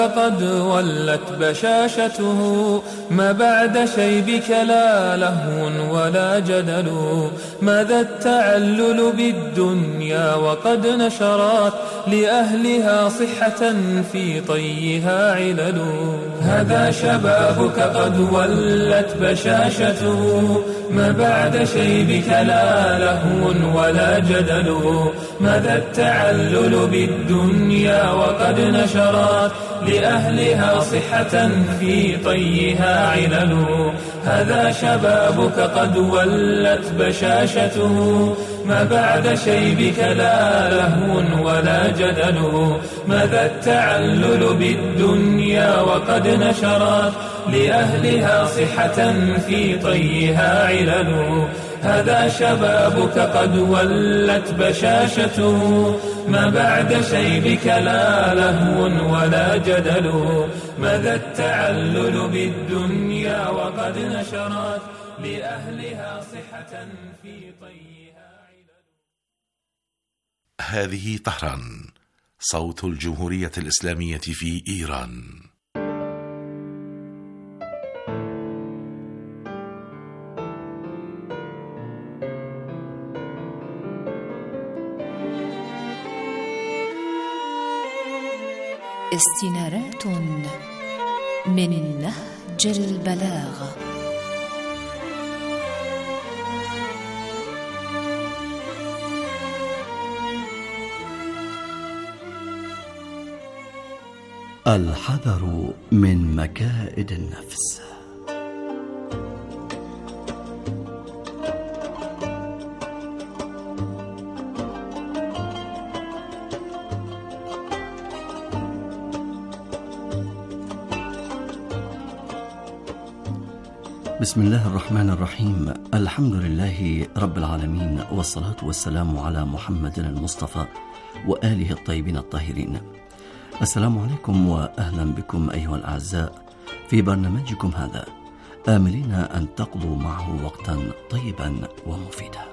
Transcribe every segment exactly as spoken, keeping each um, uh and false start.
قد ولت بشاشته، ما بعد شيبك لا لهو ولا جدل. ماذا التعلل بالدنيا وقد نشرت لأهلها صحة في طيها علل. هذا شبابك قد ولت بشاشته، ما بعد شيبك لا لهو ولا جدل. ماذا التعلل بالدنيا وقد نشرت لأهلها صحة في طيها علل. هذا شبابك قد ولت بشاشته، ما بعد شيبك لا لهو ولا جدل. ماذا التعلل بالدنيا وقد نشرت لأهلها صحة في طيها علل. هذا شبابك قد ولت بشاشته، ما بعد شيبك لا لهو ولا جدل. ماذا التعلل بالدنيا وقد نشرت لأهلها صحة في طيها علل. هذه طهران، صوت الجمهورية الإسلامية في إيران. استنارات من نهج البلاغة. الحذر من مكائد النفس. بسم الله الرحمن الرحيم. الحمد لله رب العالمين، والصلاة والسلام على محمد المصطفى وآله الطيبين الطاهرين. السلام عليكم وأهلا بكم أيها الأعزاء في برنامجكم هذا، آملين أن تقضوا معه وقتا طيبا ومفيدا.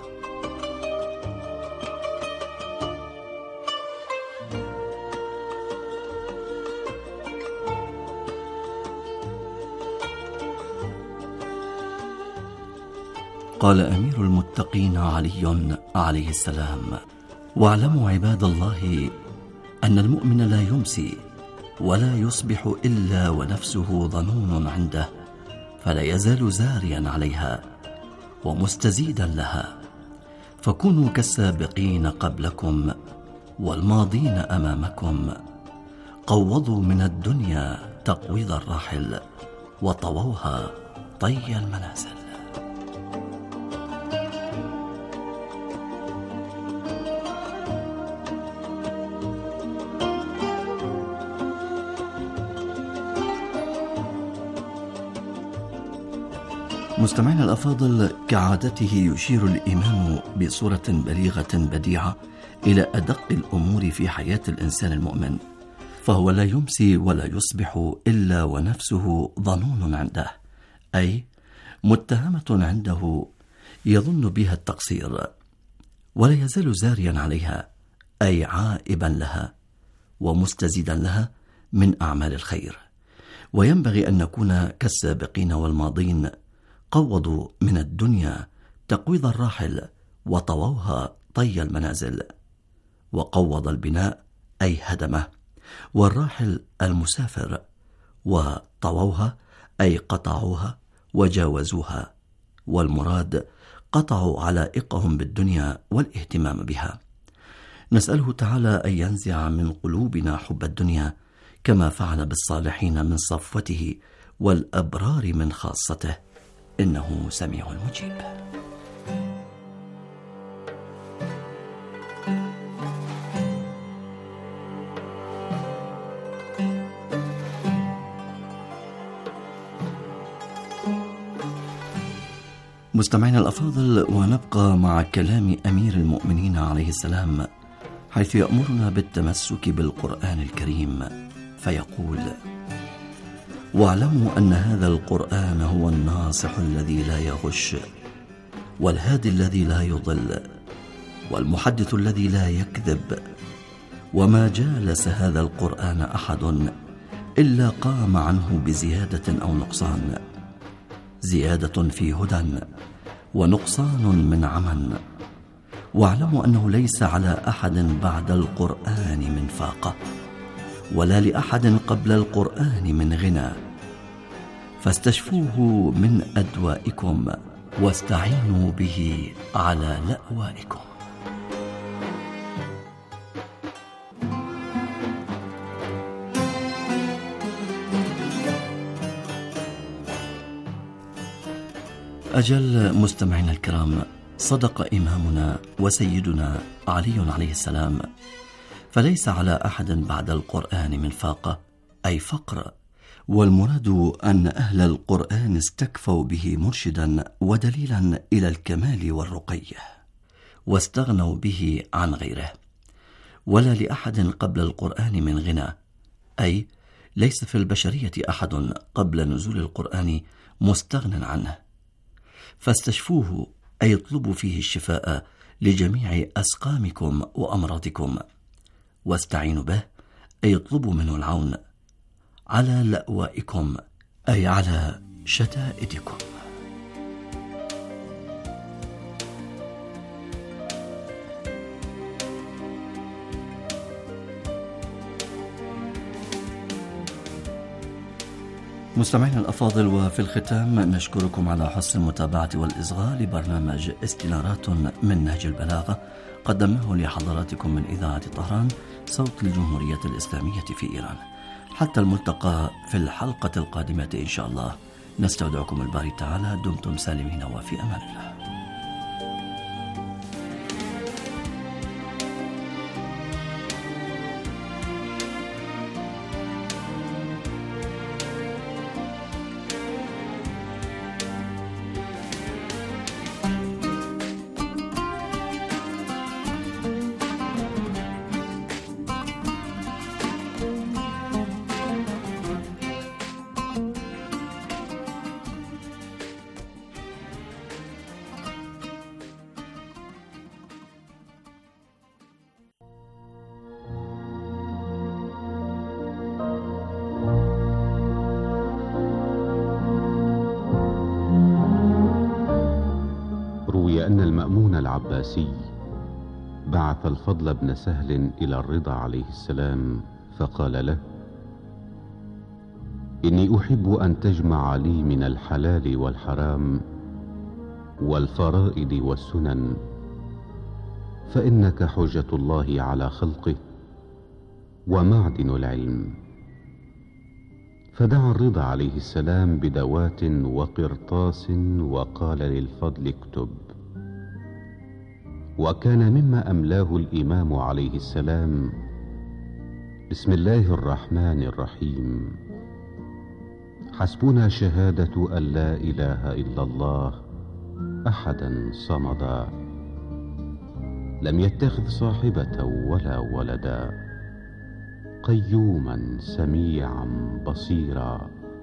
قال أمير المتقين علي عليه السلام: واعلموا عباد الله أن المؤمن لا يمسي ولا يصبح إلا ونفسه ظنون عنده، فلا يزال زاريا عليها ومستزيدا لها. فكونوا كالسابقين قبلكم والماضين أمامكم، قوضوا من الدنيا تقويض الراحل وطووها طي المنازل. مستمعينا الأفاضل، كعادته يشير الإمام بصورة بليغة بديعة إلى أدق الأمور في حياة الإنسان المؤمن، فهو لا يمسي ولا يصبح إلا ونفسه ظنون عنده، أي متهمة عنده يظن بها التقصير، ولا يزال زاريا عليها، أي عائبا لها ومستزيدا لها من أعمال الخير. وينبغي أن نكون كالسابقين والماضين، قوضوا من الدنيا تقويض الراحل وطووها طي المنازل. وقوض البناء أي هدمه، والراحل المسافر، وطووها أي قطعوها وجاوزوها، والمراد قطعوا علائقهم بالدنيا والاهتمام بها. نسأله تعالى أن ينزع من قلوبنا حب الدنيا، كما فعل بالصالحين من صفوته والأبرار من خاصته، إنه سميع مجيب. مستمعينا الأفاضل، ونبقى مع كلام أمير المؤمنين عليه السلام، حيث يأمرنا بالتمسك بالقرآن الكريم، فيقول: واعلموا أن هذا القرآن هو الناصح الذي لا يغش، والهادي الذي لا يضل، والمحدث الذي لا يكذب. وما جالس هذا القرآن أحد إلا قام عنه بزيادة أو نقصان، زيادة في هدى ونقصان من عمى. واعلموا أنه ليس على أحد بعد القرآن من فاقة، ولا لأحد قبل القرآن من غنى، فاستشفوه من أدوائكم واستعينوا به على لأوائكم. أجل مستمعينا الكرام، صدق إمامنا وسيدنا علي عليه السلام، فليس على أحد بعد القرآن من فاقة أي فقر، والمراد أن أهل القرآن استكفوا به مرشدا ودليلا إلى الكمال والرقي، واستغنوا به عن غيره. ولا لأحد قبل القرآن من غنى، أي ليس في البشرية أحد قبل نزول القرآن مستغنى عنه، فاستشفوه أي اطلبوا فيه الشفاء لجميع أسقامكم وأمراضكم، واستعينوا به أي اطلبوا منه العون على لأوائكم أي على شدائدكم. مستمعينا الأفاضل، وفي الختام نشكركم على حسن المتابعة والإصغاء لبرنامج استنارات من نهج البلاغة، قدمناه لحضراتكم من إذاعة طهران صوت الجمهورية الإسلامية في إيران. حتى الملتقى في الحلقة القادمة إن شاء الله، نستودعكم الباري تعالى، دمتم سالمين وفي أمان الله. أن المأمون العباسي بعث الفضل بن سهل إلى الرضا عليه السلام فقال له: إني أحب أن تجمع لي من الحلال والحرام والفرائض والسنن، فإنك حجة الله على خلقه ومعدن العلم. فدعا الرضا عليه السلام بدوات وقرطاس وقال للفضل: اكتب. وكان مما أملاه الإمام عليه السلام: بسم الله الرحمن الرحيم، حسبنا شهادة أن لا إله إلا الله أحدا صمدا، لم يتخذ صاحبة ولا ولدا، قيوما سميعا بصيرا،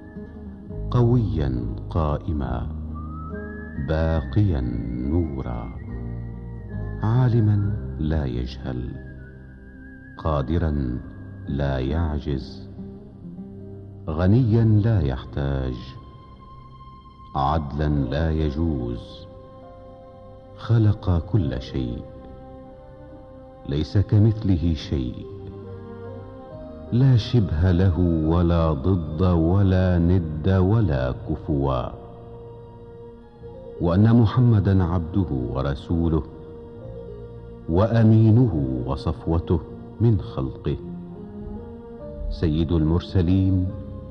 قويا قائما، باقيا نورا، عالما لا يجهل، قادرا لا يعجز، غنيا لا يحتاج، عدلا لا يجوز، خلق كل شيء، ليس كمثله شيء، لا شبه له ولا ضد ولا ند ولا كفوا، وأن محمدا عبده ورسوله وأمينه وصفوته من خلقه، سيد المرسلين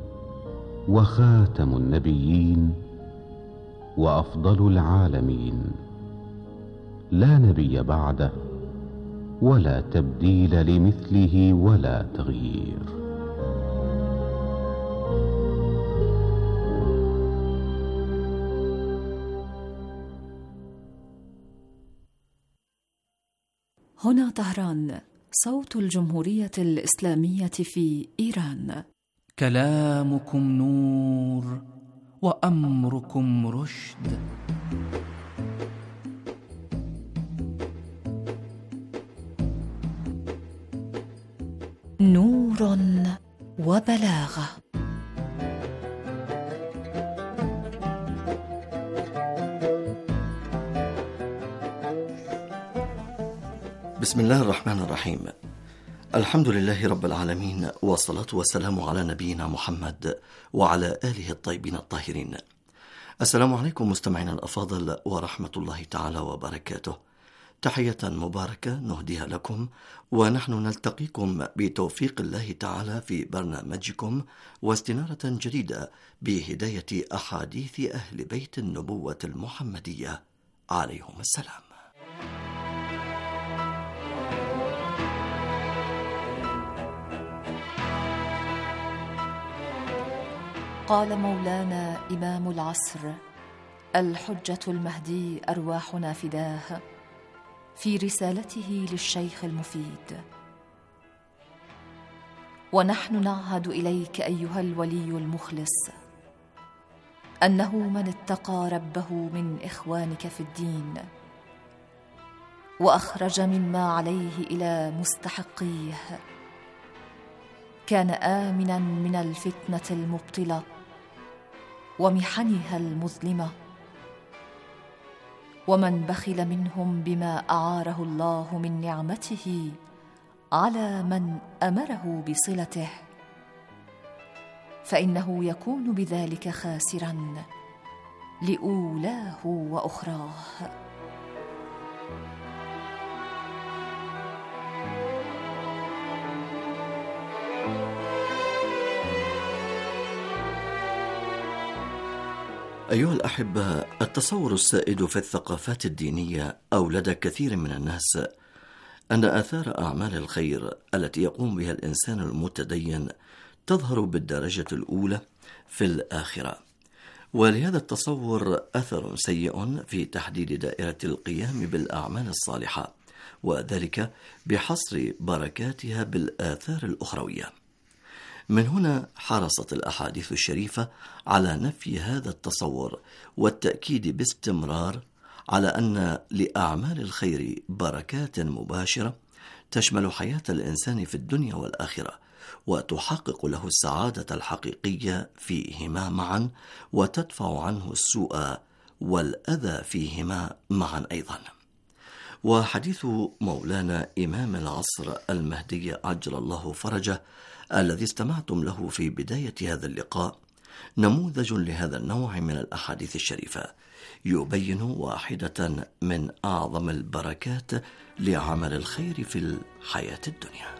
وخاتم النبيين وأفضل العالمين، لا نبي بعده ولا تبديل لمثله ولا تغيير. هنا طهران، صوت الجمهورية الإسلامية في إيران. كلامكم نور وأمركم رشد. نور وبلاغه. بسم الله الرحمن الرحيم. الحمد لله رب العالمين، والصلاة والسلام على نبينا محمد وعلى آله الطيبين الطاهرين. السلام عليكم مستمعينا الأفاضل ورحمة الله تعالى وبركاته. تحية مباركة نهديها لكم، ونحن نلتقيكم بتوفيق الله تعالى في برنامجكم واستنارة جديدة بهداية أحاديث أهل بيت النبوة المحمدية عليهم السلام. قال مولانا إمام العصر الحجة المهدي أرواحنا فداه في رسالته للشيخ المفيد: ونحن نعهد إليك أيها الولي المخلص أنه من اتقى ربه من إخوانك في الدين وأخرج مما عليه إلى مستحقيه كان آمنا من الفتنة المبطلة ومحنها المظلمة، ومن بخل منهم بما أعاره الله من نعمته على من أمره بصلته فإنه يكون بذلك خاسرا لأولاه وأخراه. أيها الأحبة، التصور السائد في الثقافات الدينية أو لدى كثير من الناس أن آثار أعمال الخير التي يقوم بها الإنسان المتدين تظهر بالدرجة الأولى في الآخرة، ولهذا التصور أثر سيء في تحديد دائرة القيام بالأعمال الصالحة، وذلك بحصر بركاتها بالآثار الأخروية. من هنا حرصت الأحاديث الشريفة على نفي هذا التصور والتأكيد باستمرار على أن لأعمال الخير بركات مباشرة تشمل حياة الإنسان في الدنيا والآخرة، وتحقق له السعادة الحقيقية فيهما معا، وتدفع عنه السوء والأذى فيهما معا أيضا. وحديث مولانا إمام العصر المهدي عجل الله فرجه الذي استمعتم له في بداية هذا اللقاء نموذج لهذا النوع من الأحاديث الشريفة، يبين واحدة من أعظم البركات لعمل الخير في الحياة الدنيا.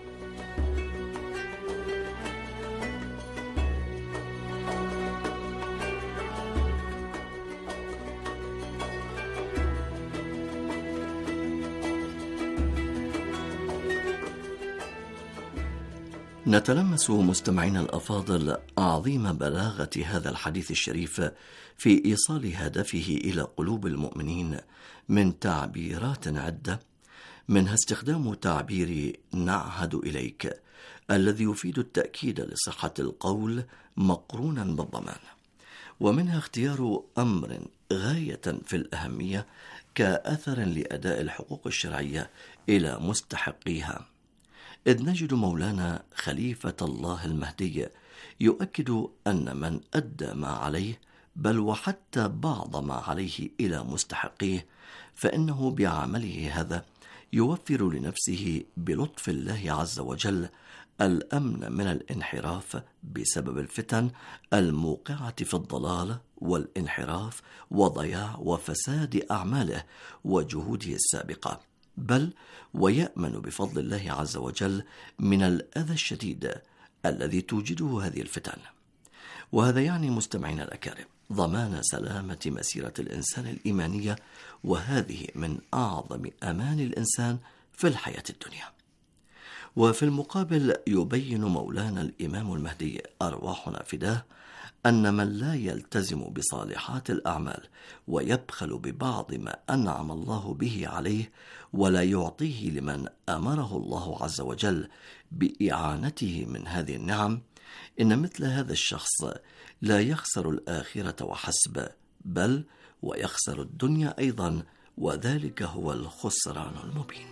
نتلمس مستمعين الأفاضل عظيم بلاغة هذا الحديث الشريف في إيصال هدفه إلى قلوب المؤمنين من تعبيرات عدة، منها استخدام تعبير نعهد إليك الذي يفيد التأكيد لصحة القول مقرونا بالضمان، ومنها اختيار أمر غاية في الأهمية كأثر لأداء الحقوق الشرعية إلى مستحقيها، إذ نجد مولانا خليفة الله المهدي يؤكد أن من أدى ما عليه بل وحتى بعض ما عليه إلى مستحقيه فإنه بعمله هذا يوفر لنفسه بلطف الله عز وجل الأمن من الانحراف بسبب الفتن الموقعة في الضلال والانحراف وضياع وفساد أعماله وجهوده السابقة، بل ويأمن بفضل الله عز وجل من الأذى الشديد الذي توجده هذه الفتن. وهذا يعني مستمعين الأكارم ضمان سلامة مسيرة الإنسان الإيمانية، وهذه من أعظم أمان الإنسان في الحياة الدنيا. وفي المقابل يبين مولانا الإمام المهدي أرواحنا فداه أن من لا يلتزم بصالحات الأعمال ويبخل ببعض ما أنعم الله به عليه ولا يعطيه لمن أمره الله عز وجل بإعانته من هذه النعم، إن مثل هذا الشخص لا يخسر الآخرة وحسب، بل ويخسر الدنيا أيضا، وذلك هو الخسران المبين.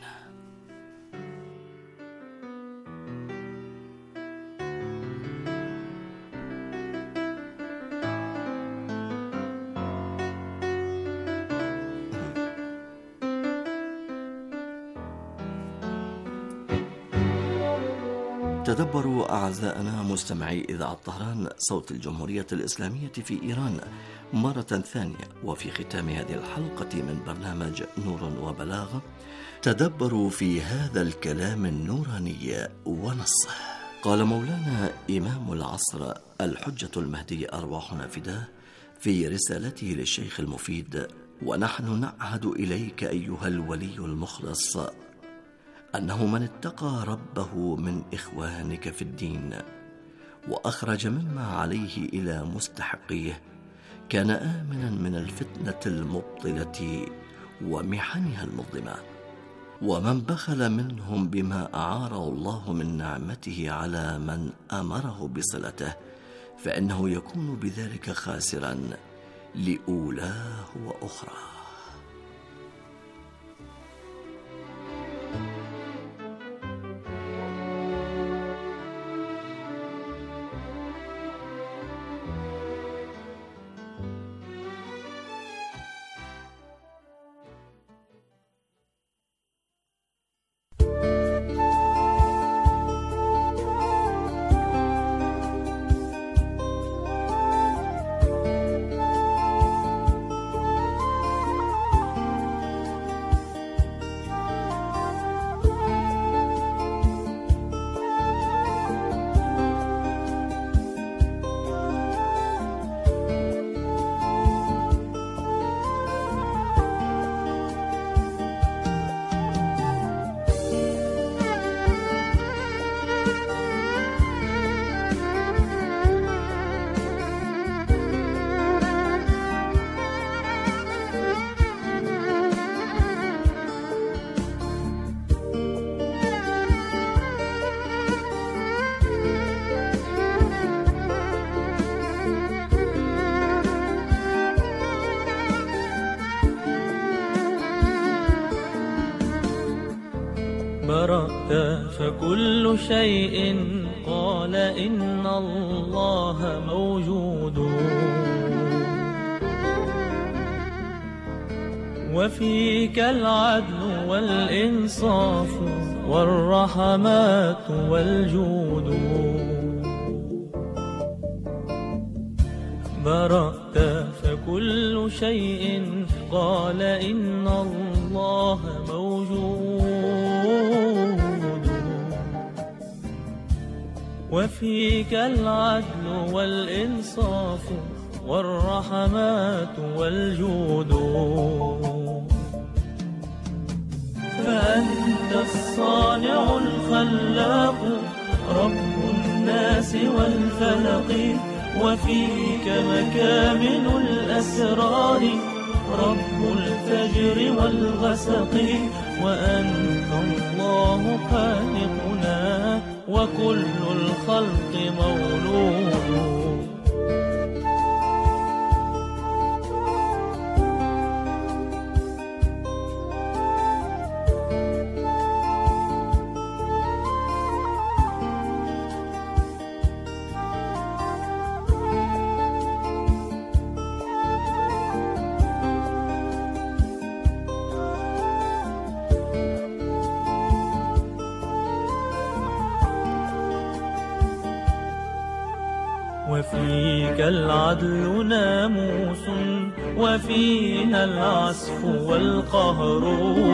تدبروا أعزائنا مستمعي إذاعة طهران صوت الجمهورية الإسلامية في إيران مرة ثانية، وفي ختام هذه الحلقة من برنامج نور وبلاغة تدبروا في هذا الكلام النوراني ونصه. قال مولانا إمام العصر الحجة المهدي أرواحنا فداه في رسالته للشيخ المفيد: ونحن نعهد إليك أيها الولي المخلص أنه من اتقى ربه من إخوانك في الدين وأخرج مما عليه إلى مستحقيه كان آمنا من الفتنة المبطلة ومحنها المظلمة. ومن بخل منهم بما أعاره الله من نعمته على من أمره بصلته فإنه يكون بذلك خاسرا لأولاه وأخراه. برأت فكل شيء قال إن الله موجود، وفيك العدل والإنصاف والرحمات والجود. برأت فكل شيء قال إن الله موجود، وفيك العدل والإنصاف والرحمات والجود. فأنت الصانع الخلاق رب الناس والفلق، وفيك مكامن الأسرار رب الفجر والغسق. وأنت الله خالقنا وكل الخلق مولود. وفيك العدل ناموس، وفينا العسف والقهر.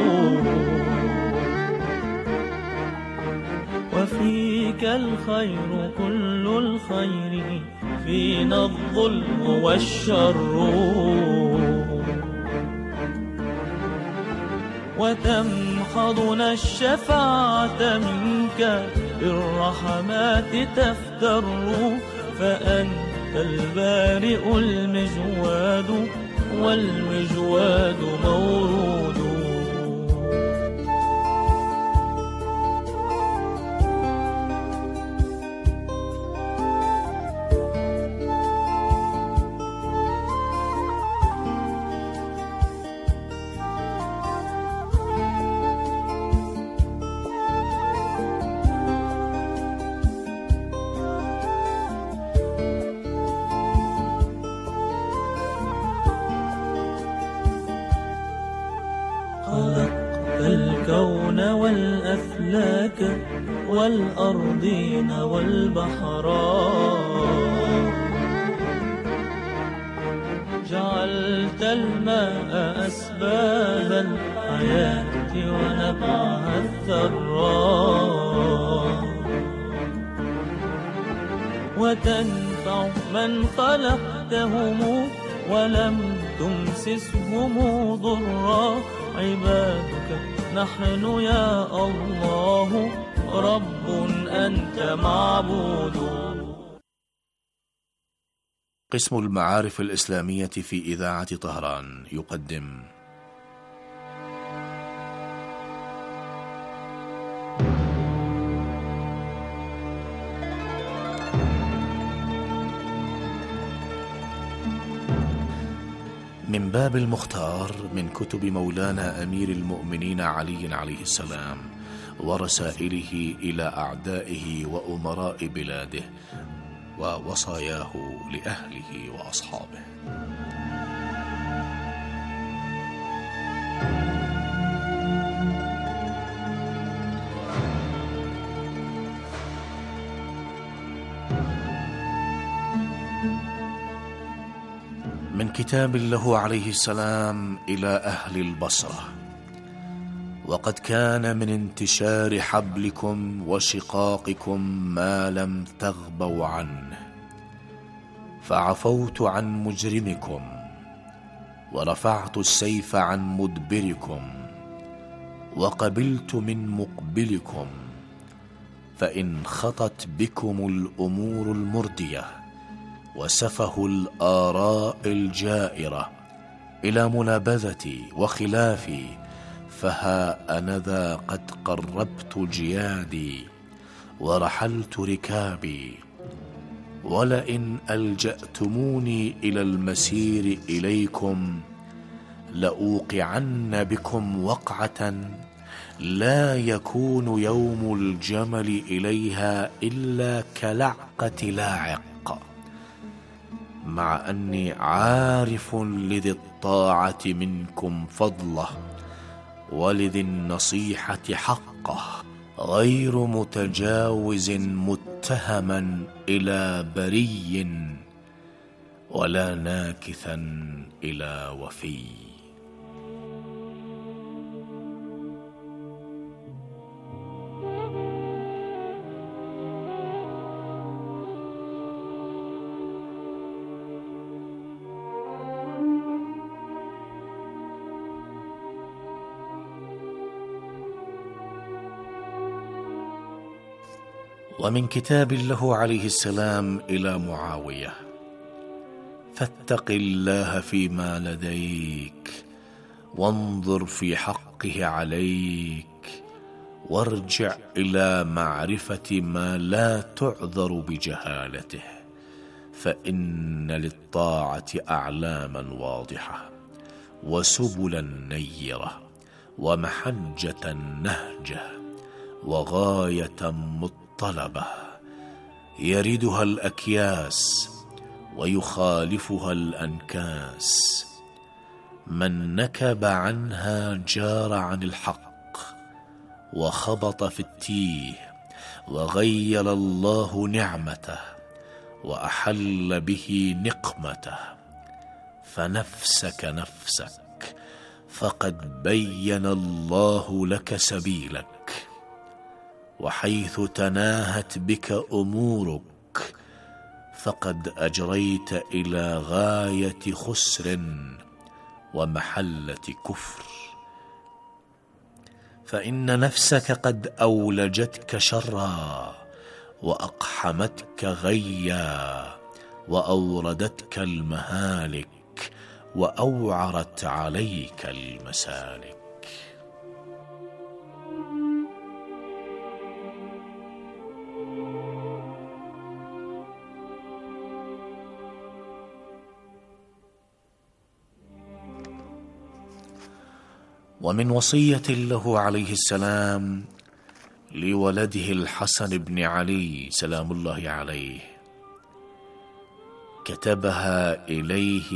وفيك الخير كل الخير، فينا الظلم والشر. وتمحضنا الشفاعة منك بالرحمات تفتر. فأنت البارئ المجواد والمجواد مورود. خلقت الكون والأفلاك والأرضين والبحران. جعلت الماء أسباب الحياة ونبعها الثراء، وتنفع من خلقتهم ولم تمسسهم ضرا. عبادك نحن يا الله، رب أنت معبود. قسم المعارف الإسلامية في إذاعة طهران يقدم من باب المختار من كتب مولانا أمير المؤمنين علي عليه السلام ورسائله إلى أعدائه وأمراء بلاده ووصاياه لأهله وأصحابه. من كتاب له عليه السلام إلى أهل البصرة: وقد كان من انتشار حبلكم وشقاقكم ما لم تغبوا عنه، فعفوت عن مجرمكم ورفعت السيف عن مدبركم وقبلت من مقبلكم، فإن خطت بكم الأمور المردية وسفه الآراء الجائرة إلى منابذتي وخلافي، فها أنذا قد قربت جيادي ورحلت ركابي. ولئن ألجأتموني إلى المسير إليكم لأوقعن بكم وقعة لا يكون يوم الجمل إليها إلا كلعقة لاعق، مع أني عارف لذي الطاعة منكم فضله ولذي النصيحة حقه، غير متجاوز متهما إلى بري ولا ناكثا إلى وفي. ومن كتاب له عليه السلام إلى معاوية: فاتق الله فيما لديك وانظر في حقه عليك، وارجع إلى معرفة ما لا تعذر بجهالته، فإن للطاعة أعلاما واضحة وسبلا نيرة ومحجة نهجة وغاية مطلبة، يردها الأكياس ويخالفها الأنكاس. من نكب عنها جار عن الحق وخبط في التيه، وغير الله نعمته وأحل به نقمته. فنفسك نفسك، فقد بين الله لك سبيلك، وحيث تناهت بك أمورك فقد أجريت إلى غاية خسر ومحلة كفر. فإن نفسك قد أولجتك شرا وأقحمتك غيا وأوردتك المهالك وأوعرت عليك المسالك. ومن وصية له عليه السلام لولده الحسن بن علي سلام الله عليه، كتبها إليه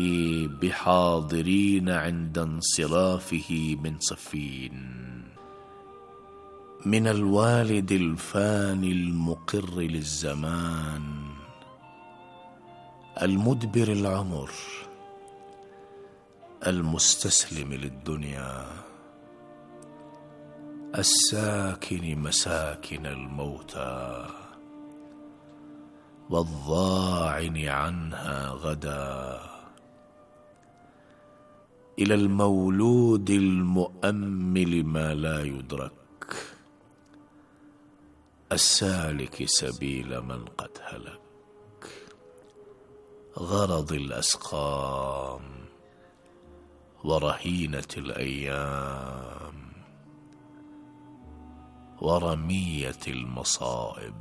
بحاضرين عند انصرافه من صفين: من الوالد الفاني المقر للزمان، المدبر العمر، المستسلم للدنيا، الساكن مساكن الموتى، والضاعن عنها غدا، إلى المولود المؤمل ما لا يدرك، السالك سبيل من قد هلك، غرض الأسقام ورهينة الأيام ورمية المصائب،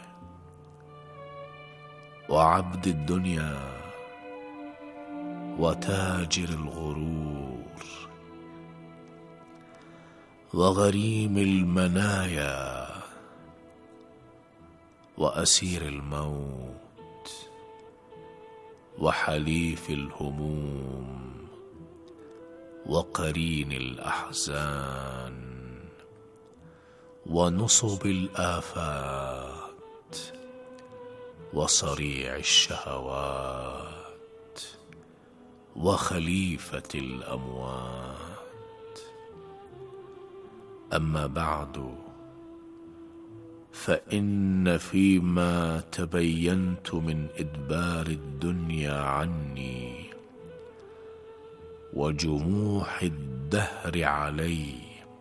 وعبد الدنيا وتاجر الغرور، وغريم المنايا وأسير الموت، وحليف الهموم وقرين الأحزان، ونصب الآفات وصريع الشهوات، وخليفة الأموات. أما بعد، فإن فيما تبينت من إدبار الدنيا عني وجموح الدهر علي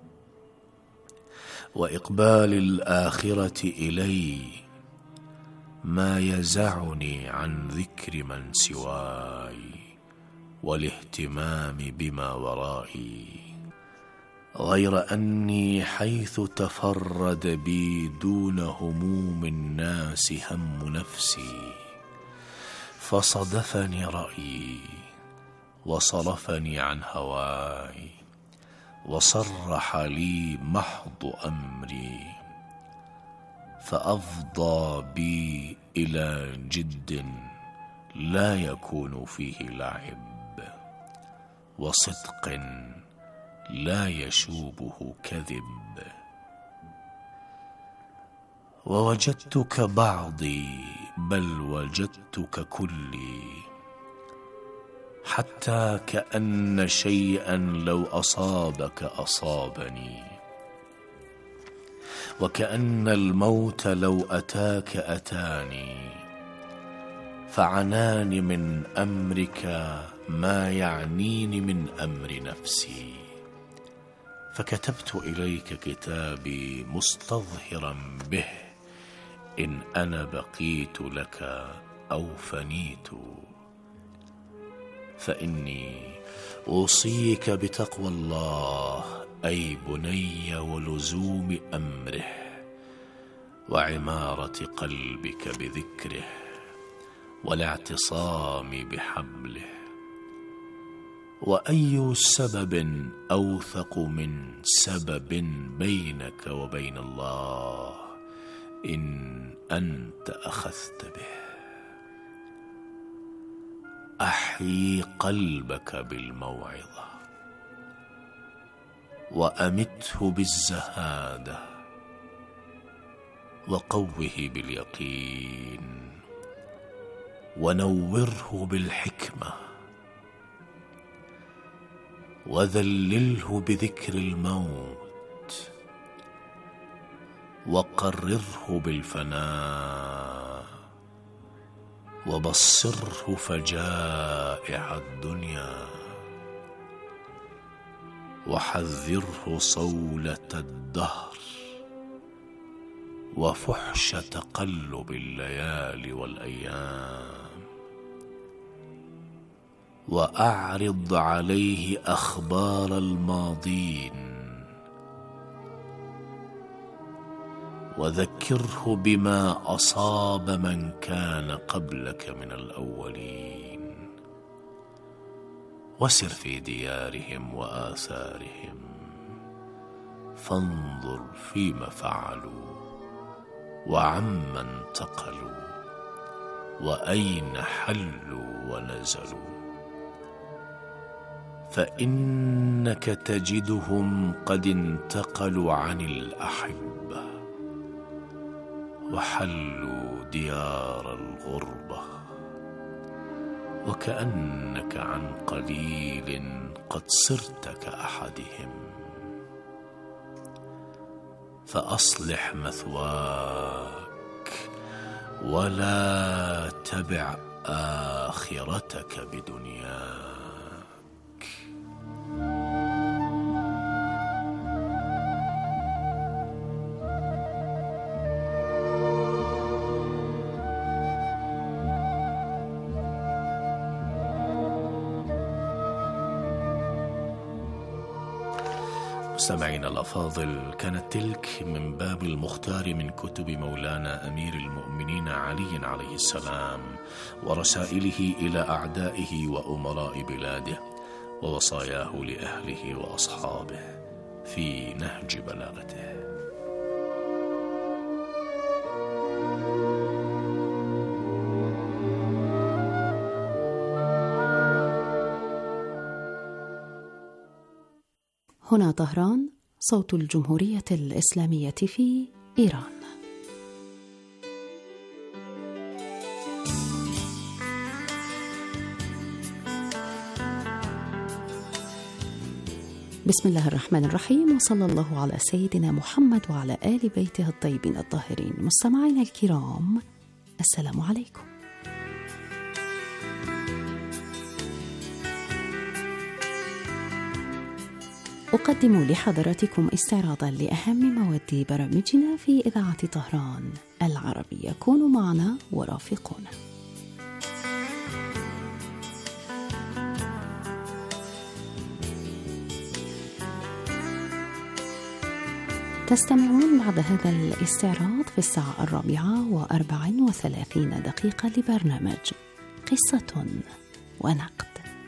وإقبال الآخرة إلي ما يزعني عن ذكر من سواي والاهتمام بما ورائي، غير أني حيث تفرد بي دون هموم الناس هم نفسي، فصدفني رأيي وصرفني عن هواي، وصرح لي محض أمري، فأفضى بي إلى جد لا يكون فيه لعب، وصدق لا يشوبه كذب. ووجدتك بعضي بل وجدتك كلي، حتى كأن شيئا لو أصابك أصابني، وكأن الموت لو أتاك أتاني، فعناني من أمرك ما يعنيني من أمر نفسي، فكتبت إليك كتابي مستظهرا به إن أنا بقيت لك أو فنيت. فإني أوصيك بتقوى الله أي بني، ولزوم أمره، وعمارة قلبك بذكره، والاعتصام بحبله. وأي سبب أوثق من سبب بينك وبين الله إن أنت أخذت به؟ أحيي قلبك بالموعظة، وأمته بالزهادة، وقوه باليقين، ونوره بالحكمة، وذلله بذكر الموت، وقرره بالفناء، وبصره فجائع الدنيا، وحذره صولة الدهر، وفحش تقلب الليالي والأيام، وأعرض عليه أخبار الماضين، وذكره بما أصاب من كان قبلك من الأولين، وسر في ديارهم وآثارهم، فانظر فيما فعلوا وعما انتقلوا وأين حلوا ونزلوا، فإنك تجدهم قد انتقلوا عن الأحبة وحلوا ديار الغربة، وكأنك عن قليل قد صرت كأحدهم. فأصلح مثواك ولا تبع آخرتك بدنياك. مستمعينا الأفاضل، كانت تلك من باب المختار من كتب مولانا أمير المؤمنين علي عليه السلام، ورسائله إلى أعدائه وأمراء بلاده، ووصاياه لأهله وأصحابه في نهج بلاغته. هنا طهران، صوت الجمهورية الإسلامية في إيران. بسم الله الرحمن الرحيم، وصلى الله على سيدنا محمد وعلى آل بيته الطيبين الطاهرين. مستمعينا الكرام، السلام عليكم. أقدم لحضراتكم استعراضا لأهم مواد برامجنا في إذاعة طهران العربية. كونوا معنا ورافقونا. تستمعون بعد هذا الاستعراض في الساعة الرابعة وأربع وثلاثين دقيقة لبرنامج قصة ونقد.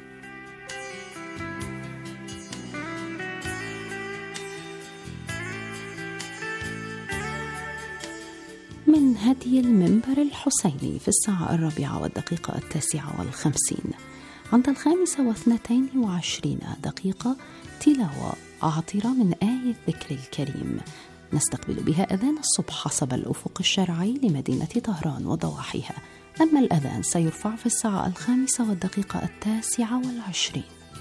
من هدي المنبر الحسيني في الساعة الرابعة والدقيقة التاسعة والخمسين. عند الخامسة واثنتين وعشرين دقيقة تلاوة عاطرة من آية الذكر الكريم نستقبل بها أذان الصبح حسب الأفق الشرعي لمدينة طهران وضواحيها. أما الأذان سيرفع في الساعة الخامسة والدقيقة التاسعة والعشرين.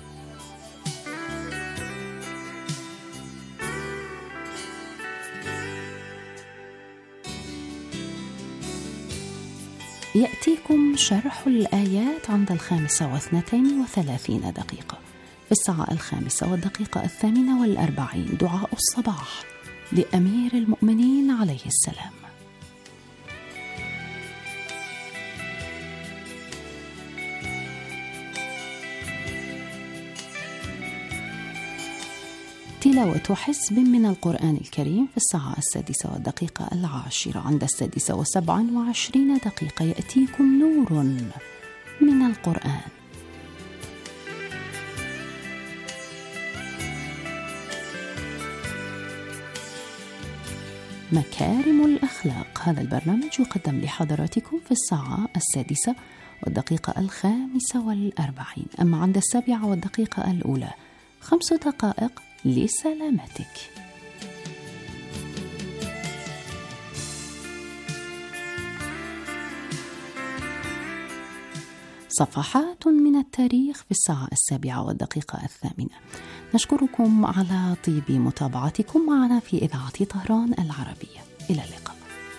يأتيكم شرح الآيات عند الخامسة واثنتين وثلاثين دقيقة. في الساعة الخامسة والدقيقة الثامنة والأربعين دعاء الصباح لأمير المؤمنين عليه السلام. تلاوة حزب من القرآن الكريم في الساعة السادسة والدقيقة العاشرة. عند السادسة وسبع وعشرين دقيقة يأتيكم نور من القرآن. مكارم الأخلاق. هذا البرنامج يقدم لحضراتكم في الساعة السادسة والدقيقة الخامسة والأربعين. أما عند السابعة والدقيقة الأولى خمس دقائق لسلامتك. صفحات من التاريخ في الساعة السابعة والدقيقة الثامنة. نشكركم على طيب متابعتكم معنا في إذاعة طهران العربية. إلى اللقاء.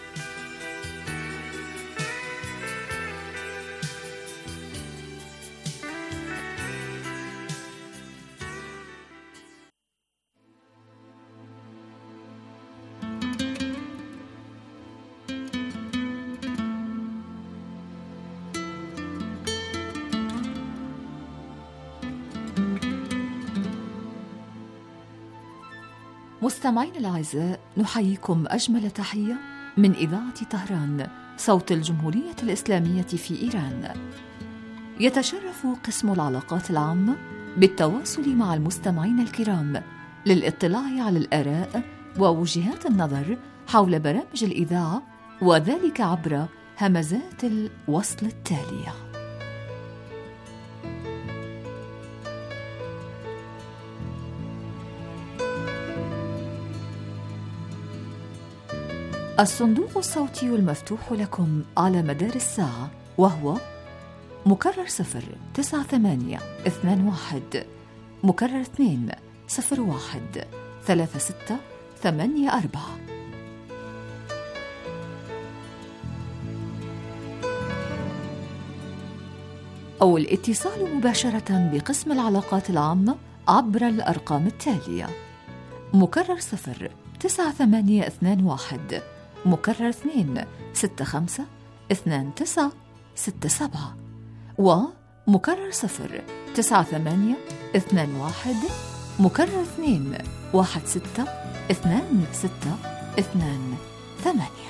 مستمعين الأعزاء، نحييكم أجمل تحية من إذاعة طهران، صوت الجمهورية الإسلامية في إيران. يتشرف قسم العلاقات العامة بالتواصل مع المستمعين الكرام للاطلاع على الآراء ووجهات النظر حول برامج الإذاعة، وذلك عبر همزات الوصل التالية. الصندوق الصوتي المفتوح لكم على مدار الساعة وهو مكرر صفر تسعة ثمانية اثنان واحد، مكرر اثنين صفر واحد ثلاثة ستة ثمانية أربعة. أو الاتصال مباشرة بقسم العلاقات العامة عبر الأرقام التالية: مكرر صفر تسعة ثمانية اثنان واحد، مكرر اثنين ستة خمسة اثنان تسعة ستة سبعة، ومكرر صفر تسعة ثمانية اثنان واحد، مكرر اثنين واحد ستة اثنان ستة اثنان ثمانية.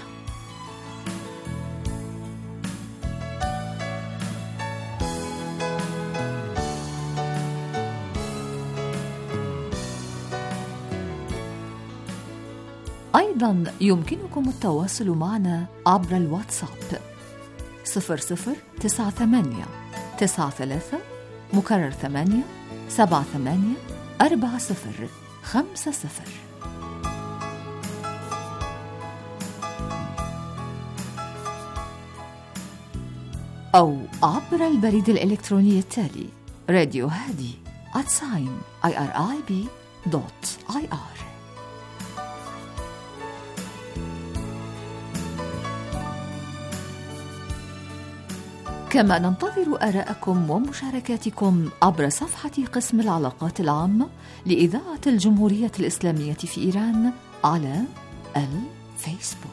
أيضاً يمكنكم التواصل معنا عبر الواتساب صفر صفر تسعة ثمانية تسعة ثلاثة مكرر ثمانية سبعة ثمانية أربعة صفر خمسة صفر، أو عبر البريد الإلكتروني التالي راديو هادي at sign irib dot ir. كما ننتظر آراءكم ومشاركاتكم عبر صفحة قسم العلاقات العامة لإذاعة الجمهورية الإسلامية في إيران على الفيسبوك.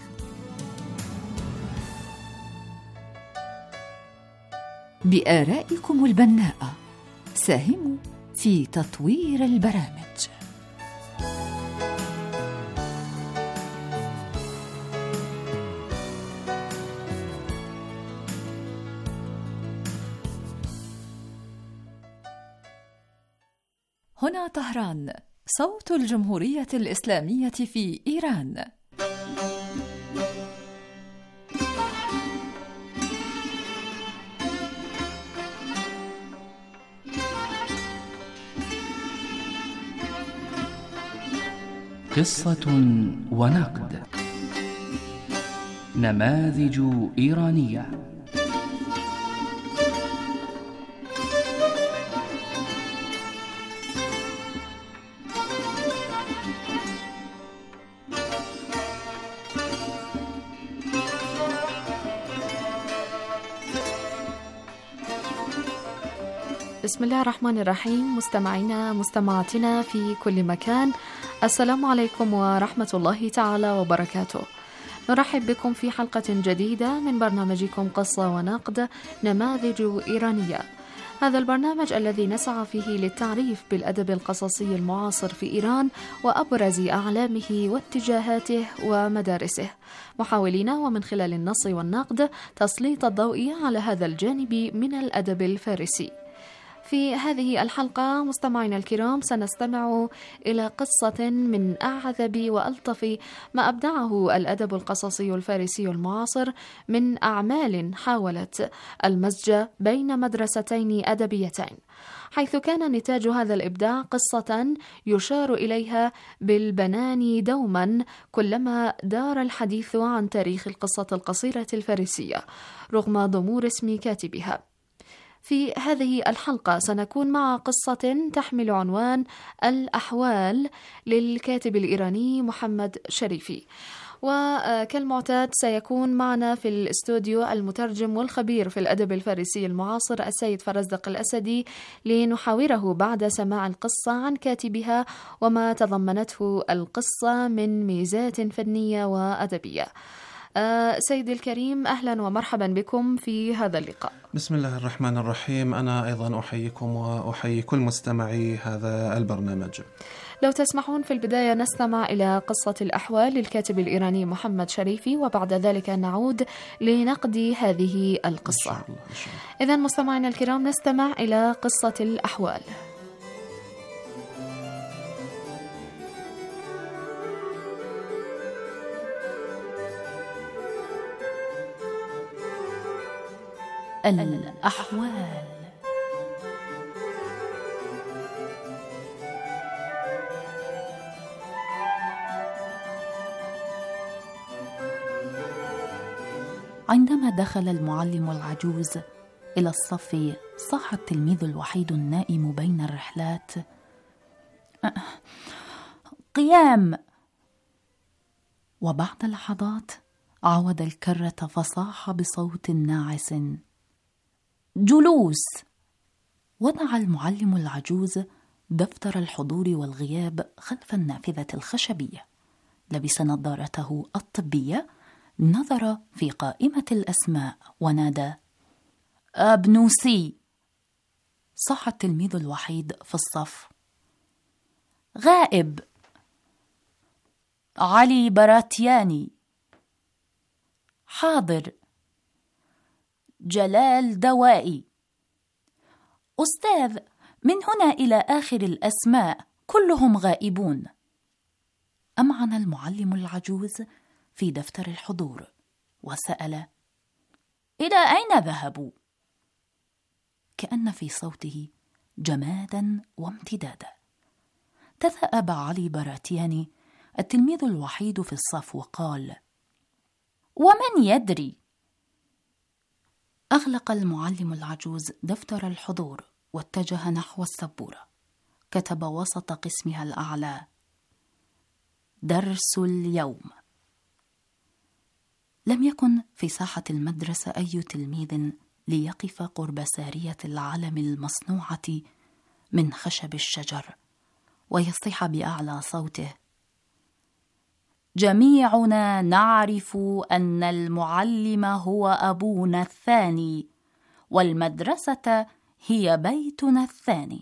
بآرائكم البناءة ساهموا في تطوير البرامج. هنا طهران، صوت الجمهورية الإسلامية في إيران. قصة ونقد، نماذج إيرانية. بسم الله الرحمن الرحيم. مستمعينا مستمعاتنا في كل مكان، السلام عليكم ورحمة الله تعالى وبركاته. نرحب بكم في حلقة جديدة من برنامجكم قصة ونقد، نماذج إيرانية. هذا البرنامج الذي نسعى فيه للتعريف بالأدب القصصي المعاصر في إيران وأبرز أعلامه واتجاهاته ومدارسه، محاولين ومن خلال النص والنقد تسليط الضوء على هذا الجانب من الأدب الفارسي. في هذه الحلقة مستمعينا الكرام سنستمع إلى قصة من أعذب وألطف ما أبدعه الأدب القصصي الفارسي المعاصر من أعمال حاولت المزج بين مدرستين أدبيتين، حيث كان نتاج هذا الإبداع قصة يشار إليها بالبنان دوما كلما دار الحديث عن تاريخ القصة القصيرة الفارسية رغم ضمور اسم كاتبها. في هذه الحلقة سنكون مع قصة تحمل عنوان الأحوال للكاتب الإيراني محمد شريفي، وكالمعتاد سيكون معنا في الاستوديو المترجم والخبير في الأدب الفارسي المعاصر السيد فرزدق الأسدي لنحاوره بعد سماع القصة عن كاتبها وما تضمنته القصة من ميزات فنية وأدبية. أه سيدي الكريم، أهلا ومرحبا بكم في هذا اللقاء. بسم الله الرحمن الرحيم. أنا أيضا أحييكم وأحيي كل مستمعي هذا البرنامج. لو تسمحون في البداية نستمع إلى قصة الأحوال للكاتب الإيراني محمد شريفي، وبعد ذلك نعود لنقد هذه القصة. إذن مستمعينا الكرام نستمع إلى قصة الأحوال. الأحوال. عندما دخل المعلم العجوز إلى الصف صاح التلميذ الوحيد النائم بين الرحلات: قيام. وبعد لحظات عاود الكرة فصاح بصوت ناعس: جلوس. وضع المعلم العجوز دفتر الحضور والغياب خلف النافذة الخشبية، لبس نظارته الطبية، نظر في قائمة الأسماء ونادى: أبنوسي. صاح التلميذ الوحيد في الصف: غائب. علي براتياني. حاضر. جلال دوائي. أستاذ، من هنا إلى آخر الأسماء كلهم غائبون. أمعن المعلم العجوز في دفتر الحضور وسأل: إلى أين ذهبوا؟ كأن في صوته جمادا وامتدادا. تثأب علي براتياني التلميذ الوحيد في الصف وقال: ومن يدري؟ أغلق المعلم العجوز دفتر الحضور واتجه نحو السبورة. كتب وسط قسمها الأعلى: درس اليوم. لم يكن في ساحة المدرسة أي تلميذ ليقف قرب سارية العلم المصنوعة من خشب الشجر ويصيح بأعلى صوته: جميعنا نعرف أن المعلم هو أبونا الثاني، والمدرسة هي بيتنا الثاني.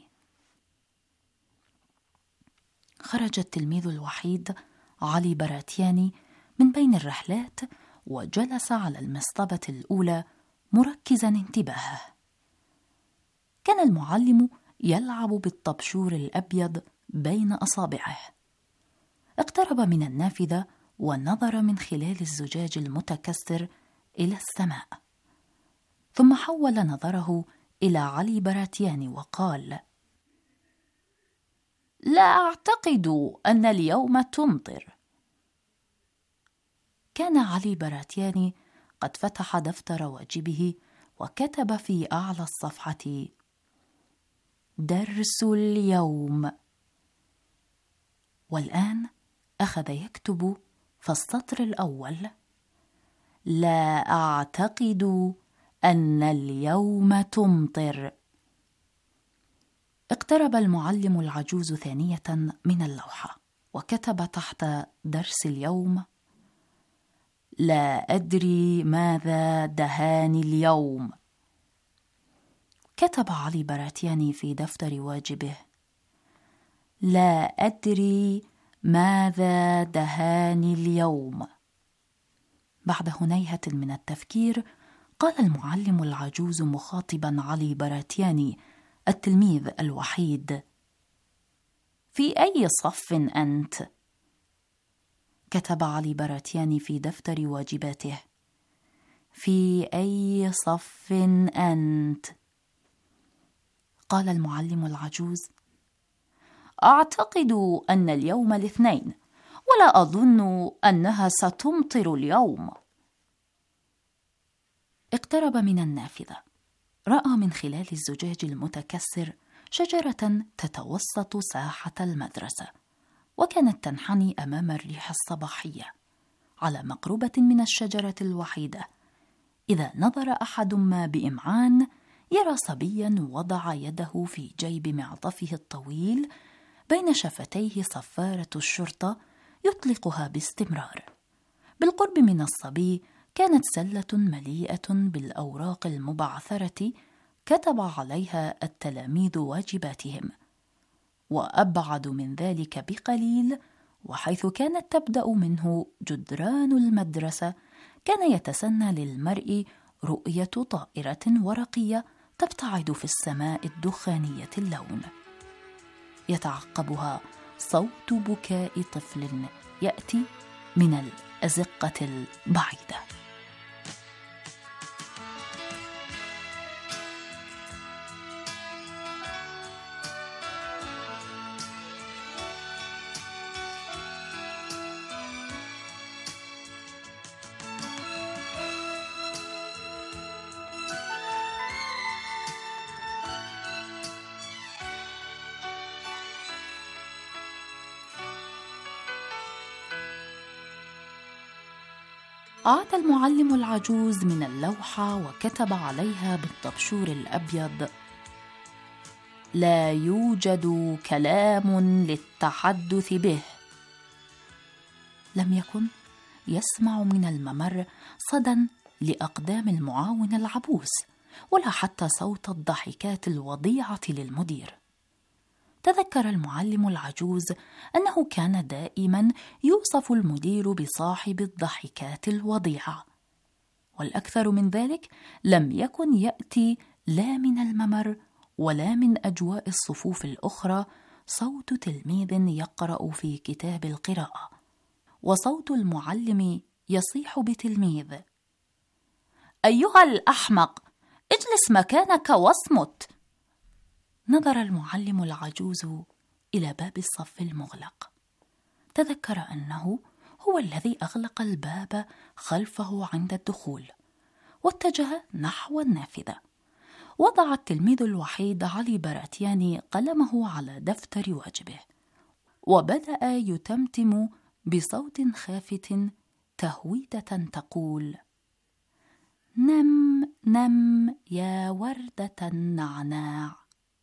خرج التلميذ الوحيد علي براتياني من بين الرحلات وجلس على المصطبة الأولى مركزا انتباهه. كان المعلم يلعب بالطبشور الأبيض بين أصابعه. اقترب من النافذة ونظر من خلال الزجاج المتكسر إلى السماء، ثم حول نظره إلى علي براتياني وقال: لا أعتقد أن اليوم تمطر. كان علي براتياني قد فتح دفتر واجبه وكتب في أعلى الصفحة: درس اليوم. والآن أخذ يكتب في السطر الأول: لا أعتقد أن اليوم تمطر. اقترب المعلم العجوز ثانية من اللوحة وكتب تحت درس اليوم: لا أدري ماذا دهاني اليوم. كتب علي براتياني في دفتر واجبه: لا أدري ماذا دهاني اليوم. بعد هنيهة من التفكير قال المعلم العجوز مخاطبا علي براتياني التلميذ الوحيد: في أي صف أنت؟ كتب علي براتياني في دفتر واجباته: في أي صف أنت؟ قال المعلم العجوز: أعتقد أن اليوم الاثنين، ولا أظن أنها ستمطر اليوم. اقترب من النافذة، رأى من خلال الزجاج المتكسر شجرة تتوسط ساحة المدرسة، وكانت تنحني أمام الريح الصباحية. على مقربة من الشجرة الوحيدة إذا نظر أحد ما بإمعان يرى صبيا وضع يده في جيب معطفه الطويل، بين شفتيه صفارة الشرطة يطلقها باستمرار. بالقرب من الصبي كانت سلة مليئة بالأوراق المبعثرة كتب عليها التلاميذ واجباتهم. وأبعد من ذلك بقليل، وحيث كانت تبدأ منه جدران المدرسة، كان يتسنى للمرء رؤية طائرة ورقية تبتعد في السماء الدخانية اللون، يتعقبها صوت بكاء طفل يأتي من الأزقة البعيدة. عاد المعلم العجوز من اللوحة وكتب عليها بالطبشور الأبيض: لا يوجد كلام للتحدث به. لم يكن يسمع من الممر صدى لأقدام المعاون العبوس، ولا حتى صوت الضحكات الوضيعة للمدير. تذكر المعلم العجوز أنه كان دائما يوصف المدير بصاحب الضحكات الوضيعة، والأكثر من ذلك لم يكن يأتي لا من الممر ولا من أجواء الصفوف الأخرى صوت تلميذ يقرأ في كتاب القراءة، وصوت المعلم يصيح بتلميذ: أيها الأحمق، اجلس مكانك واصمت. نظر المعلم العجوز إلى باب الصف المغلق. تذكر أنه هو الذي أغلق الباب خلفه عند الدخول، واتجه نحو النافذة. وضع التلميذ الوحيد علي براتياني قلمه على دفتر واجبه، وبدأ يتمتم بصوت خافت تهويدة تقول: نم نم يا وردة النعناع.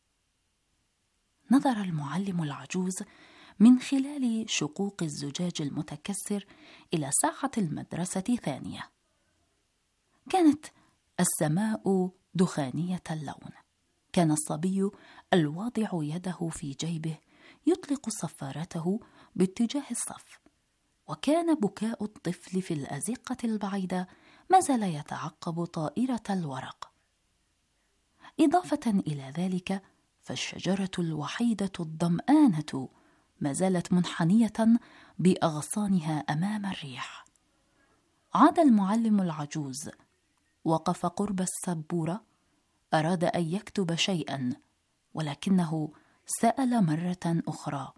نظر المعلم العجوز من خلال شقوق الزجاج المتكسر إلى ساحة المدرسة ثانية. كانت السماء دخانية اللون. كان الصبي الواضع يده في جيبه يطلق صفارته باتجاه الصف، وكان بكاء الطفل في الأزقة البعيدة ما زال يتعقب طائرة الورق. إضافة إلى ذلك، فالشجرة الوحيدة الظمآنة ما زالت منحنية بأغصانها أمام الريح. عاد المعلم العجوز، وقف قرب السبورة، أراد أن يكتب شيئا، ولكنه سأل مرة أخرى: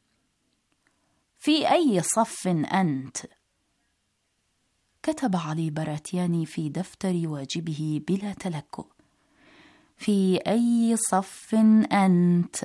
في أي صف أنت؟ كتب علي براتياني في دفتر واجبه بلا تلكؤ: في أي صف أنت؟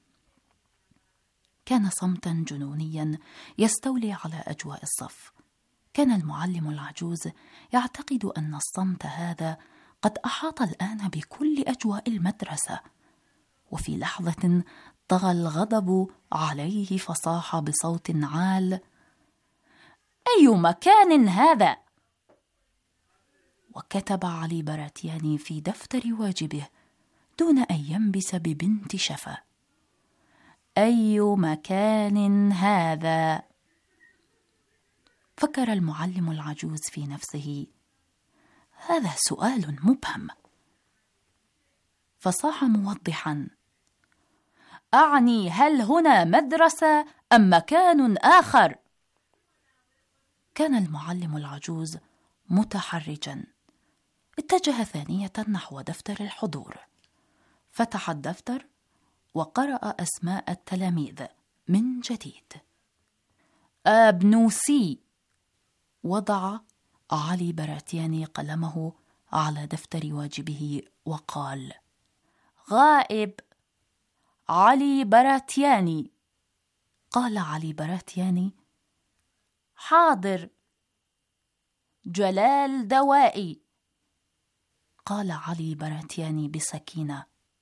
كان صمتا جنونيا يستولي على أجواء الصف. كان المعلم العجوز يعتقد أن الصمت هذا قد أحاط الآن بكل أجواء المدرسة، وفي لحظة طغى الغضب عليه فصاح بصوت عال: أي مكان هذا؟ وكتب علي براتياني في دفتر واجبه دون أن ينبس ببنت شفا: أي مكان هذا؟ فكر المعلم العجوز في نفسه: هذا سؤال مبهم. فصاح موضحا: أعني هل هنا مدرسة أم مكان آخر؟ كان المعلم العجوز متحرجا. اتجه ثانية نحو دفتر الحضور، فتح الدفتر وقرأ أسماء التلاميذ من جديد. أبنوسي. وضع علي براتياني قلمه على دفتر واجبه وقال: غائب. علي براتياني. قال علي براتياني: حاضر. جلال دوائي. قال علي براتياني بسكينة: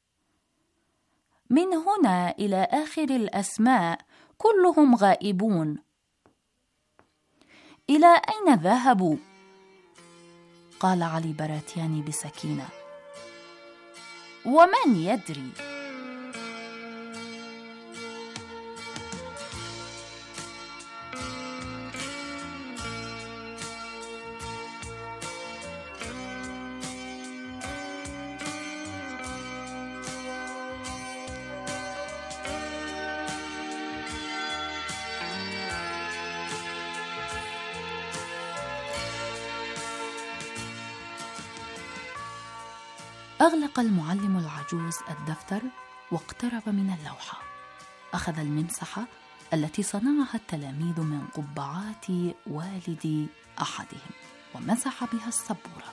من هنا إلى آخر الأسماء كلهم غائبون. إلى أين ذهبوا؟ قال علي براتياني بسكينة: ومن يدري؟ أغلق المعلم العجوز الدفتر واقترب من اللوحة. أخذ الممسحة التي صنعها التلاميذ من قبعات والد أحدهم ومسح بها السبورة.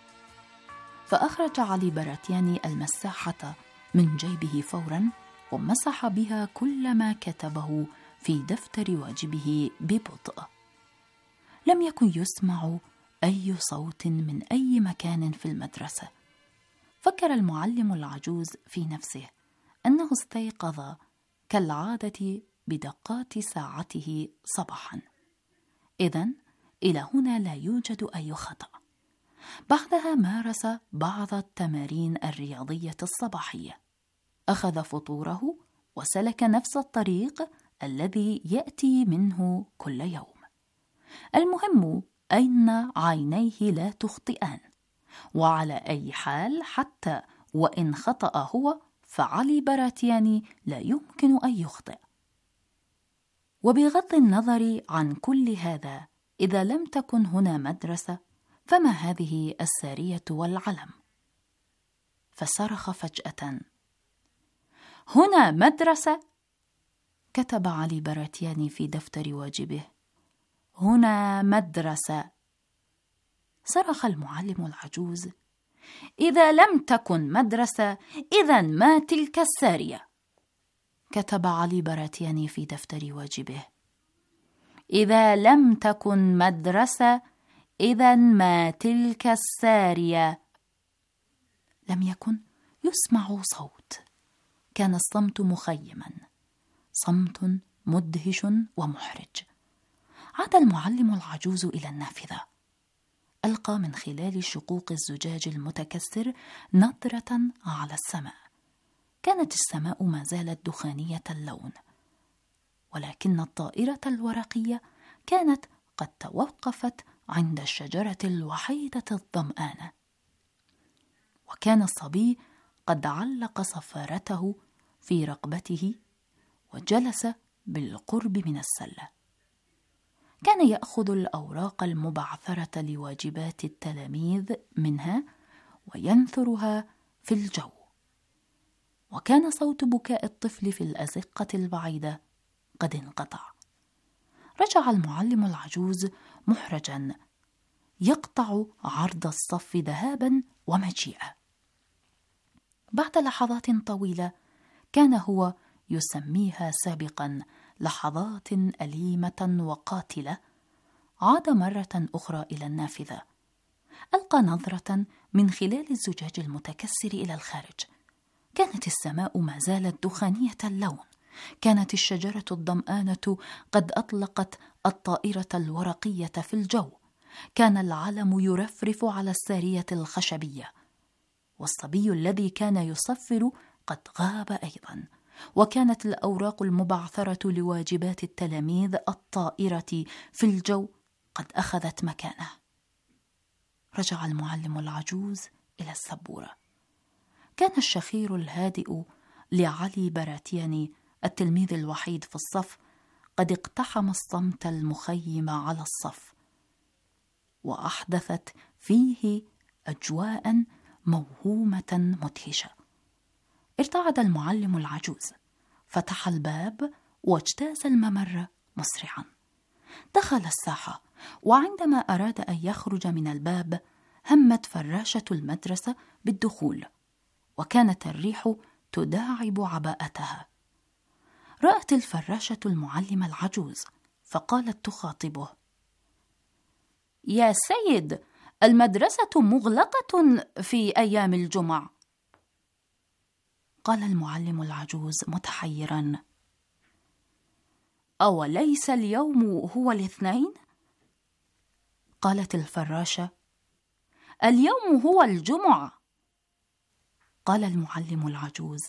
فأخرج علي براتياني المساحة من جيبه فورا ومسح بها كل ما كتبه في دفتر واجبه ببطء. لم يكن يسمع أي صوت من أي مكان في المدرسة. فكر المعلم العجوز في نفسه أنه استيقظ كالعادة بدقات ساعته صباحا، إذن إلى هنا لا يوجد أي خطأ. بعدها مارس بعض التمارين الرياضية الصباحية، أخذ فطوره وسلك نفس الطريق الذي يأتي منه كل يوم. المهم أن عينيه لا تخطئان، وعلى أي حال حتى وإن خطأ هو فعلي براتياني لا يمكن أن يخطئ. وبغض النظر عن كل هذا، إذا لم تكن هنا مدرسة فما هذه السارية والعلم؟ فصرخ فجأة: هنا مدرسة؟ كتب علي براتياني في دفتر واجبه: هنا مدرسة. صرخ المعلم العجوز: إذا لم تكن مدرسة إذن ما تلك السارية؟ كتب علي براتياني في دفتر واجبه: إذا لم تكن مدرسة إذن ما تلك السارية. لم يكن يسمع صوت، كان الصمت مخيما، صمت مدهش ومحرج. عاد المعلم العجوز إلى النافذة، ألقى من خلال شقوق الزجاج المتكسر نظرة على السماء. كانت السماء ما زالت دخانية اللون، ولكن الطائرة الورقية كانت قد توقفت عند الشجرة الوحيدة الظمآنة، وكان الصبي قد علق صفارته في رقبته وجلس بالقرب من السلة. كان يأخذ الأوراق المبعثرة لواجبات التلاميذ منها وينثرها في الجو، وكان صوت بكاء الطفل في الأزقة البعيدة قد انقطع. رجع المعلم العجوز محرجا، يقطع عرض الصف ذهابا ومجيئا. بعد لحظات طويلة كان هو يسميها سابقا لحظات أليمة وقاتلة، عاد مرة أخرى إلى النافذة، ألقى نظرة من خلال الزجاج المتكسر إلى الخارج. كانت السماء ما زالت دخانية اللون، كانت الشجرة الظمآنة قد أطلقت الطائرة الورقية في الجو، كان العلم يرفرف على السارية الخشبية، والصبي الذي كان يصفر قد غاب أيضا، وكانت الأوراق المبعثرة لواجبات التلاميذ الطائرة في الجو قد أخذت مكانه. رجع المعلم العجوز إلى السبورة. كان الشخير الهادئ لعلي براتياني التلميذ الوحيد في الصف قد اقتحم الصمت المخيم على الصف، وأحدثت فيه أجواء موهومة مدهشة. ارتعد المعلم العجوز، فتح الباب واجتاز الممر مسرعا. دخل الساحة، وعندما أراد أن يخرج من الباب همت فراشة المدرسة بالدخول، وكانت الريح تداعب عباءتها. رأت الفراشة المعلم العجوز فقالت تخاطبه: يا سيد، المدرسة مغلقة في أيام الجمعة. قال المعلم العجوز متحيرا: أوليس اليوم هو الاثنين؟ قالت الفراشة: اليوم هو الجمعة. قال المعلم العجوز: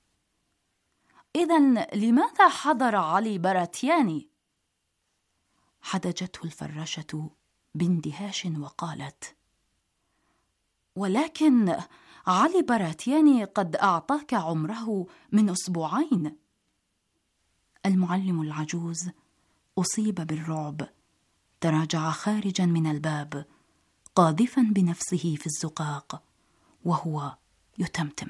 إذن لماذا حضر علي براتياني؟ حدجته الفراشة باندهاش وقالت: ولكن علي براتياني قد أعطاك عمره من أسبوعين. المعلم العجوز أصيب بالرعب، تراجع خارجا من الباب قاذفا بنفسه في الزقاق وهو يتمتم: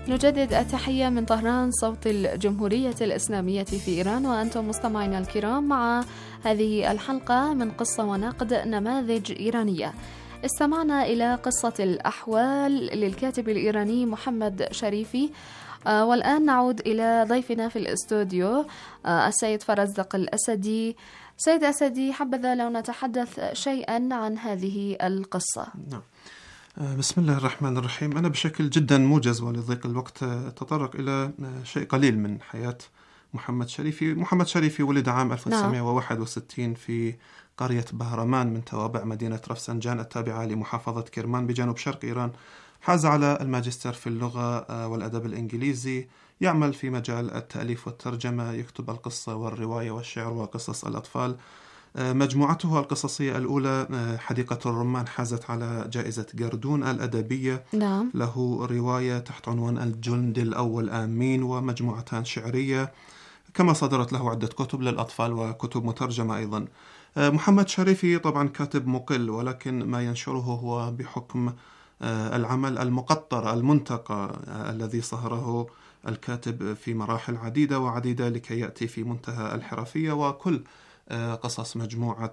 نجدد التحية من طهران صوت الجمهورية الإسلامية في إيران، وأنتم مستمعينا الكرام مع هذه الحلقة من قصة ونقد نماذج إيرانية. استمعنا إلى قصة الأحوال للكاتب الإيراني محمد شريفي، آه والآن نعود إلى ضيفنا في الاستوديو آه السيد فرزدق الأسدي. سيد أسدي، حبذا لو نتحدث شيئا عن هذه القصة. نعم. بسم الله الرحمن الرحيم. أنا بشكل جدا موجز ولضيق الوقت تطرق إلى شيء قليل من حياة محمد شريفي. محمد شريفي ولد عام ألف وتسعمائة وواحد وستين في قرية بهرمان من توابع مدينة رفسنجان التابعة لمحافظة كرمان بجنوب شرق إيران. حاز على الماجستير في اللغة والأدب الإنجليزي، يعمل في مجال التأليف والترجمة، يكتب القصة والرواية والشعر وقصص الأطفال. مجموعته القصصية الأولى حديقة الرمان حازت على جائزة قردون الأدبية. نعم. له رواية تحت عنوان الجند الأول آمين، ومجموعتان شعرية، كما صدرت له عدة كتب للأطفال وكتب مترجمة أيضا. محمد شريفي طبعا كاتب مقل، ولكن ما ينشره هو بحكم العمل المقطر المنتقى الذي صهره الكاتب في مراحل عديدة وعديدة لكي يأتي في منتهى الحرفية. وكل قصص مجموعة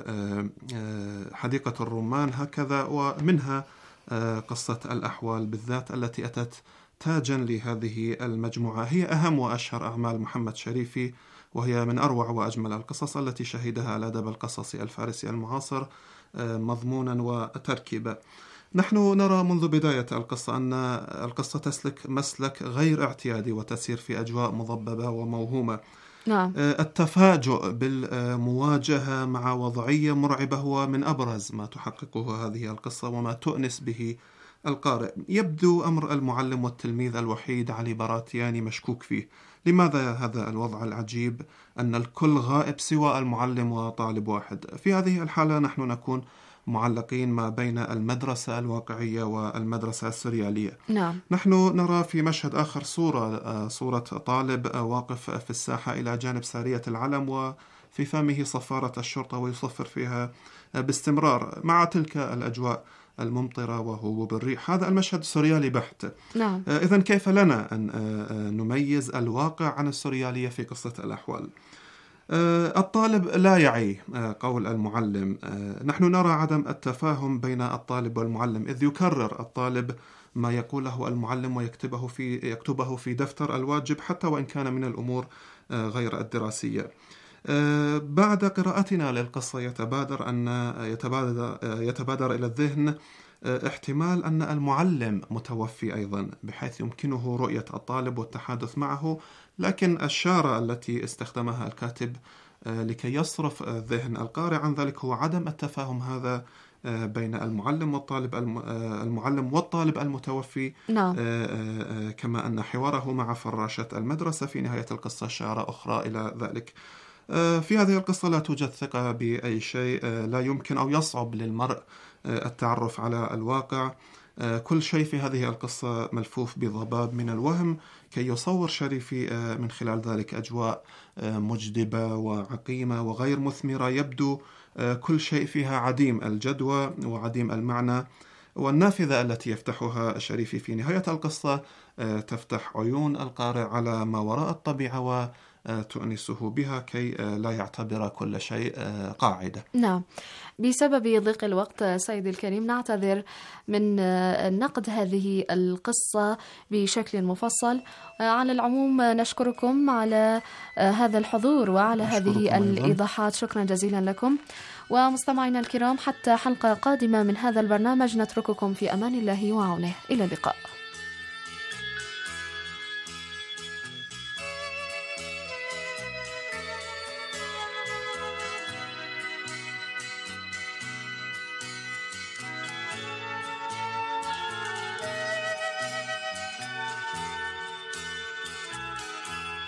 حديقة الرمان هكذا، ومنها قصة الأحوال بالذات التي أتت تاجا لهذه المجموعة. هي أهم وأشهر أعمال محمد شريفي، وهي من أروع وأجمل القصص التي شهدها الأدب القصصي الفارسي المعاصر مضمونا وتركيبا. نحن نرى منذ بداية القصة أن القصة تسلك مسلك غير اعتيادي وتسير في أجواء مضببة وموهومة. نعم. التفاجؤ بالمواجهة مع وضعية مرعبة هو من أبرز ما تحققه هذه القصة وما تؤنس به القارئ. يبدو أمر المعلم والتلميذ الوحيد علي براتياني مشكوك فيه. لماذا هذا الوضع العجيب أن الكل غائب سوى المعلم وطالب واحد؟ في هذه الحالة نحن نكون معلقين ما بين المدرسة الواقعية والمدرسة السريالية. نعم. نحن نرى في مشهد آخر صورة صورة طالب واقف في الساحة إلى جانب سارية العلم، وفي فمه صفارة الشرطة ويصفر فيها باستمرار مع تلك الأجواء الممطرة وهبوب الريح. هذا المشهد سوريالي بحت. نعم. إذن كيف لنا أن نميز الواقع عن السوريالية في قصة الأحوال؟ الطالب لا يعي قول المعلم. نحن نرى عدم التفاهم بين الطالب والمعلم، إذ يكرر الطالب ما يقوله المعلم ويكتبه في يكتبه في دفتر الواجب حتى وإن كان من الأمور غير الدراسية. بعد قراءتنا للقصة يتبادر أن يتبادر يتبادر إلى الذهن احتمال أن المعلم متوفي أيضا، بحيث يمكنه رؤية الطالب والتحدث معه، لكن الشارة التي استخدمها الكاتب لكي يصرف ذهن القارئ عن ذلك هو عدم التفاهم هذا بين المعلم والطالب المعلم والطالب المتوفي. نعم. كما أن حواره مع فراشة المدرسة في نهاية القصة شارة أخرى إلى ذلك. في هذه القصة لا توجد ثقة بأي شيء، لا يمكن أو يصعب للمرء التعرف على الواقع. كل شيء في هذه القصة ملفوف بضباب من الوهم كي يصور شريفي من خلال ذلك أجواء مجدبة وعقيمة وغير مثمرة. يبدو كل شيء فيها عديم الجدوى وعديم المعنى، والنافذة التي يفتحها شريفي في نهاية القصة تفتح عيون القارئ على ما وراء الطبيعة و تؤنسه بها كي لا يعتبر كل شيء قاعدة. نعم. بسبب ضيق الوقت سيد الكريم نعتذر من نقد هذه القصة بشكل مفصل. على العموم نشكركم على هذا الحضور وعلى هذه الإيضاحات، شكرا جزيلا لكم. ومستمعينا الكرام، حتى حلقة قادمة من هذا البرنامج نترككم في أمان الله وعونه، إلى اللقاء.